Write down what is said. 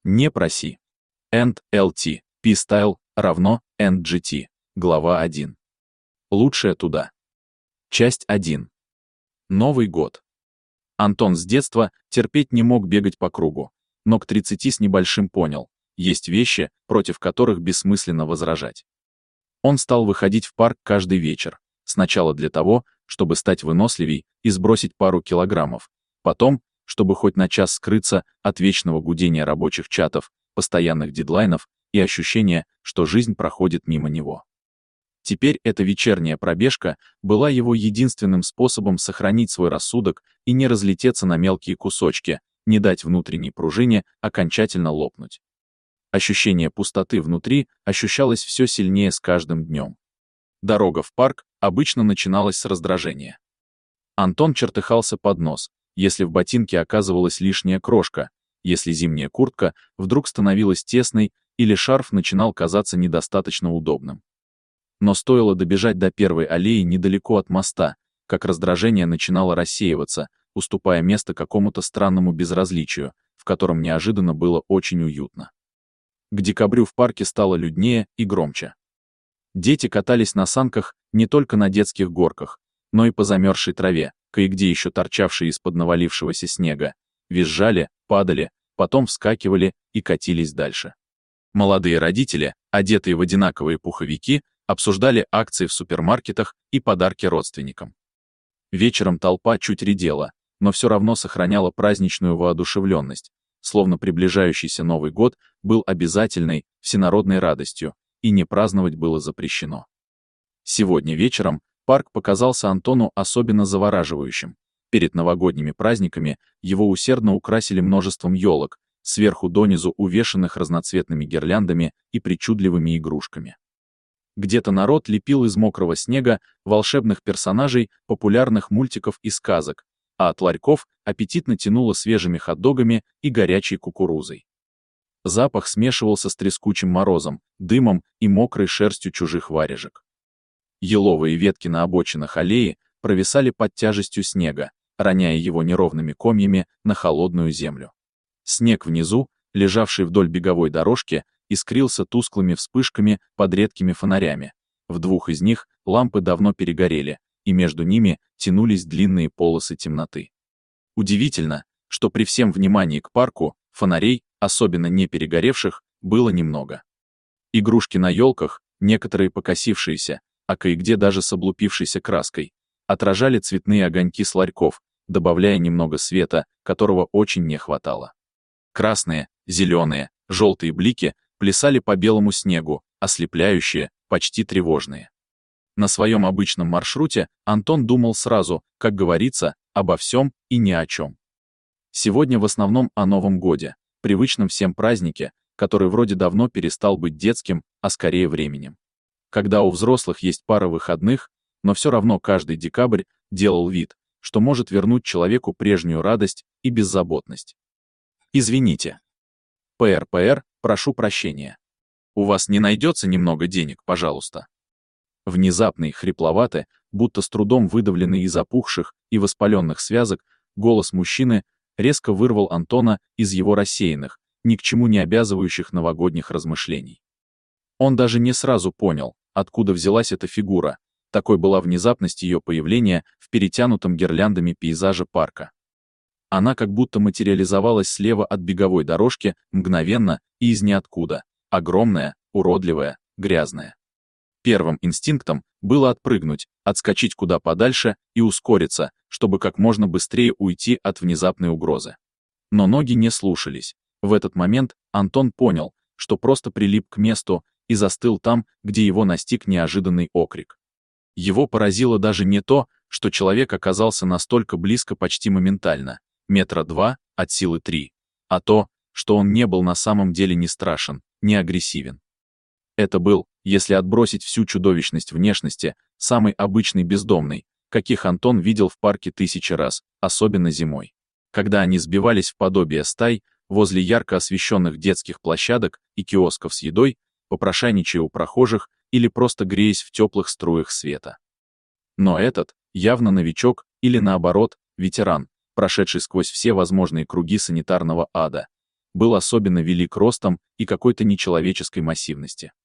Не проси. End-LT. P-Style равно End-GT. Глава 1. Лучшее туда. Часть 1. Новый год. Антон с детства терпеть не мог бегать по кругу, но к 30 с небольшим понял, есть вещи, против которых бессмысленно возражать. Он стал выходить в парк каждый вечер, сначала для того, чтобы стать выносливей и сбросить пару килограммов, потом, чтобы хоть на час скрыться от вечного гудения рабочих чатов, постоянных дедлайнов и ощущения, что жизнь проходит мимо него. Теперь эта вечерняя пробежка была его единственным способом сохранить свой рассудок и не разлететься на мелкие кусочки, не дать внутренней пружине окончательно лопнуть. Ощущение пустоты внутри ощущалось все сильнее с каждым днем. Дорога в парк обычно начиналась с раздражения. Антон чертыхался под нос, если в ботинке оказывалась лишняя крошка, если зимняя куртка вдруг становилась тесной или шарф начинал казаться недостаточно удобным. Но стоило добежать до первой аллеи недалеко от моста, как раздражение начинало рассеиваться, уступая место какому-то странному безразличию, в котором неожиданно было очень уютно. К декабрю в парке стало люднее и громче. Дети катались на санках не только на детских горках, но и по замерзшей траве, кое-где еще торчавшей из-под навалившегося снега, визжали, падали, потом вскакивали и катились дальше. Молодые родители, одетые в одинаковые пуховики, обсуждали акции в супермаркетах и подарки родственникам. Вечером толпа чуть редела, но все равно сохраняла праздничную воодушевленность, словно приближающийся Новый год был обязательной, всенародной радостью, и не праздновать было запрещено. Сегодня вечером парк показался Антону особенно завораживающим. Перед новогодними праздниками его усердно украсили множеством елок, сверху донизу увешанных разноцветными гирляндами и причудливыми игрушками. Где-то народ лепил из мокрого снега волшебных персонажей популярных мультиков и сказок, а от ларьков аппетитно тянуло свежими хот-догами и горячей кукурузой. Запах смешивался с трескучим морозом, дымом и мокрой шерстью чужих варежек. Еловые ветки на обочинах аллеи провисали под тяжестью снега, роняя его неровными комьями на холодную землю. Снег внизу, лежавший вдоль беговой дорожки, искрился тусклыми вспышками под редкими фонарями. В двух из них лампы давно перегорели, и между ними тянулись длинные полосы темноты. Удивительно, что при всем внимании к парку, фонарей, особенно не перегоревших, было немного. Игрушки на елках, некоторые покосившиеся, а кое-где даже с облупившейся краской, отражали цветные огоньки с ларьков, добавляя немного света, которого очень не хватало. Красные, зеленые, желтые блики плясали по белому снегу, ослепляющие, почти тревожные. На своем обычном маршруте Антон думал сразу, как говорится, обо всем и ни о чем. Сегодня в основном о Новом годе, привычном всем празднике, который вроде давно перестал быть детским, а скорее временем. Когда у взрослых есть пара выходных, но все равно каждый декабрь делал вид, что может вернуть человеку прежнюю радость и беззаботность. Извините. ПР, прошу прощения. У вас не найдется немного денег, пожалуйста? Внезапный, хрипловатый, будто с трудом выдавленный из опухших и воспаленных связок, голос мужчины резко вырвал Антона из его рассеянных, ни к чему не обязывающих новогодних размышлений. Он даже не сразу понял, откуда взялась эта фигура, такой была внезапность ее появления в перетянутом гирляндами пейзаже парка. Она как будто материализовалась слева от беговой дорожки мгновенно и из ниоткуда, огромная, уродливая, грязная. Первым инстинктом было отпрыгнуть, отскочить куда подальше и ускориться, чтобы как можно быстрее уйти от внезапной угрозы. Но ноги не слушались. В этот момент Антон понял, что просто прилип к месту и застыл там, где его настиг неожиданный окрик. Его поразило даже не то, что человек оказался настолько близко почти моментально, 2 метра от силы 3, а то, что он не был на самом деле ни страшен, ни агрессивен. Это был, если отбросить всю чудовищность внешности, самый обычный бездомный, каких Антон видел в парке тысячи раз, особенно зимой. Когда они сбивались в подобие стай, возле ярко освещенных детских площадок и киосков с едой, попрошайничая у прохожих или просто греясь в теплых струях света. Но этот, явно новичок или наоборот, ветеран, прошедший сквозь все возможные круги санитарного ада, был особенно велик ростом и какой-то нечеловеческой массивности.